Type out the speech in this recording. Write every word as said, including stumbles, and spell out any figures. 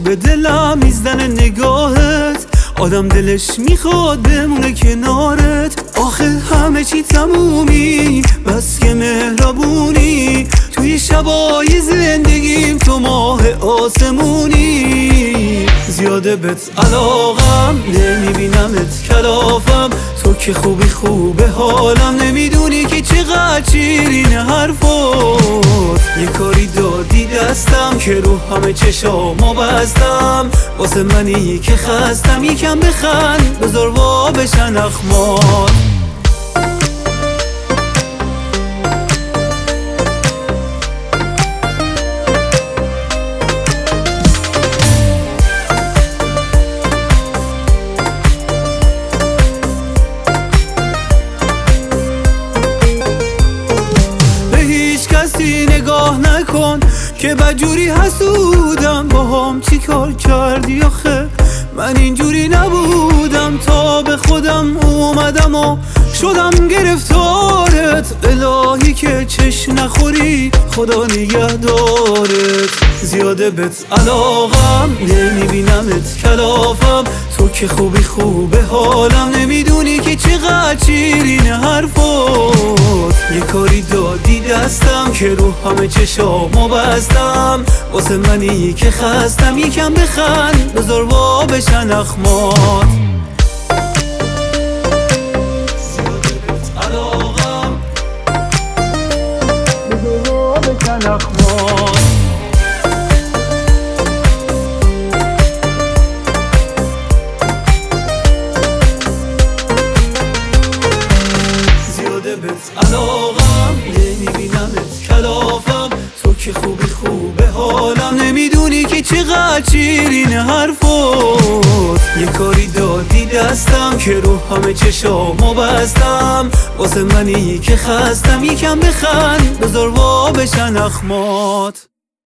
به دلم میزنه نگاهت، آدم دلش میخواد بمونه کنارت. آخه همه چی تمومی بس که مهربونی، توی شبای زندگیم تو ماه آسمونی. زیاده بهت علاقم، نمیبینمت کلافم، تو که خوبی خوبه حالم، نمیدونی که چقدر شیرین حرفات. یه کاری دادی دستم که رو همه چشامو بستم، واسه منی که خستم یکم بخند بذار وا بشن اخمات. نگاه نکن که بدجوری حسودم، با هم چی کار کردی آخه؟ من اینجوری نبودم، تا به خودم اومدم و شدم گرفتارت. الهی که چش نخوری خدا نگهدارت. زیاده بهت علاقم، نمیبینمت کلافم، تو که خوبی خوبه حالم، نمیدونی که چقدر شیرین حرفات. یه کاری دادی دستم که رو همه چشامو بستم، واسه منی که خستم یکم بخند بذار وا بشن اخمات. زیاده بهت علاقم، بذار وا بشن اخمات. بهت علاقم، نمیبینمت کلافم، تو که خوبی خوبه حالم، نمیدونی که چقدر شیرین حرفات. یه کاری دادی دستم که رو همه چشامو بستم، واسه منی که خستم یکم بخند بذار وا بشن اخمات.